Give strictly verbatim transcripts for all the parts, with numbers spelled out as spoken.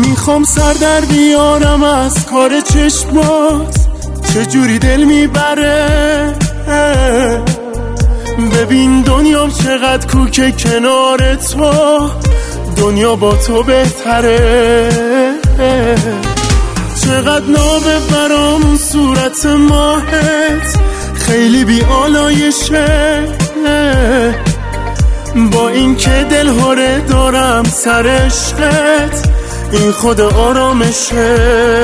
میخوام سر در بیارم از کار چشمات، چجوری دل میبره. ببین دنیام چقدر کوکه کنار تو، دنیا با تو بهتره. چقدر نابه برام صورت ماهت، خیلی بی آلایشه. با این که دل هاره دارم سر عشقت، این خود آرامشه.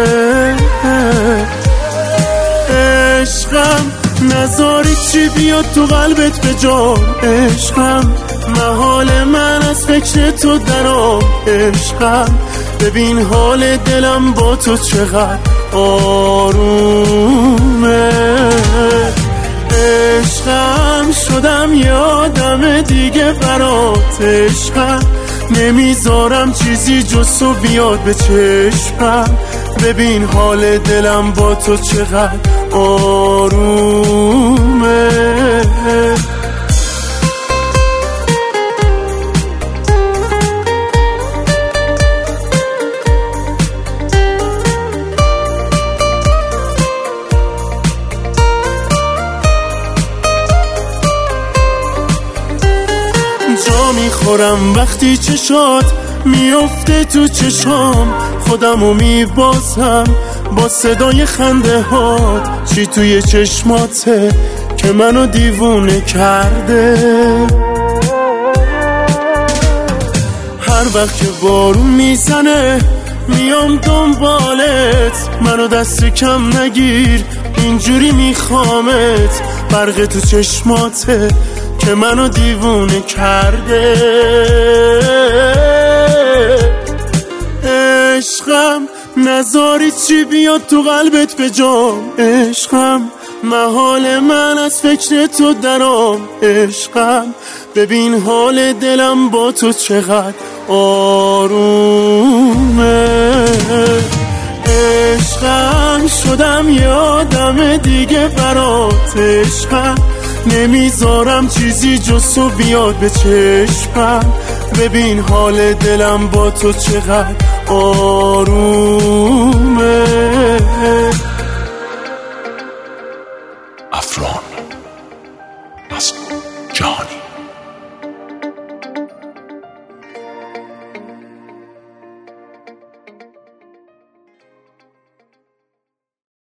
عشقم نذاری چی بیاد تو قلبت به جام. عشقم محال من از فکر تو درام. عشقم ببین حال دلم با تو چقدر آرومه. عشقم شدم یه آدم دیگه برات. عشقم نمیذارم چیزی جز تو بیاد به چشمم. ببین حال دلم با تو چقدر آرومه. جا میخورم وقتی چشات میفته تو چشام، خودمو میبازم با صدای خنده هات. چی توی چشماته که منو دیوونه کرده. هر وقت که بارون میزنه میام دنبالت، منو دست کم نگیر اینجوری میخوامت. برق تو چشماته که منو دیوونه کرده. عشقم نذاری چی بیاد تو قلبت به جام. عشقم محال من از فکر تو درام. عشقم ببین حال دلم با تو چقدر آرومه. عشقم شدم یه آدم دیگه برات. عشقم نمیذارم چیزی جز تو بیاد به چشمم. ببین حال دلم با تو چقدر آرومه.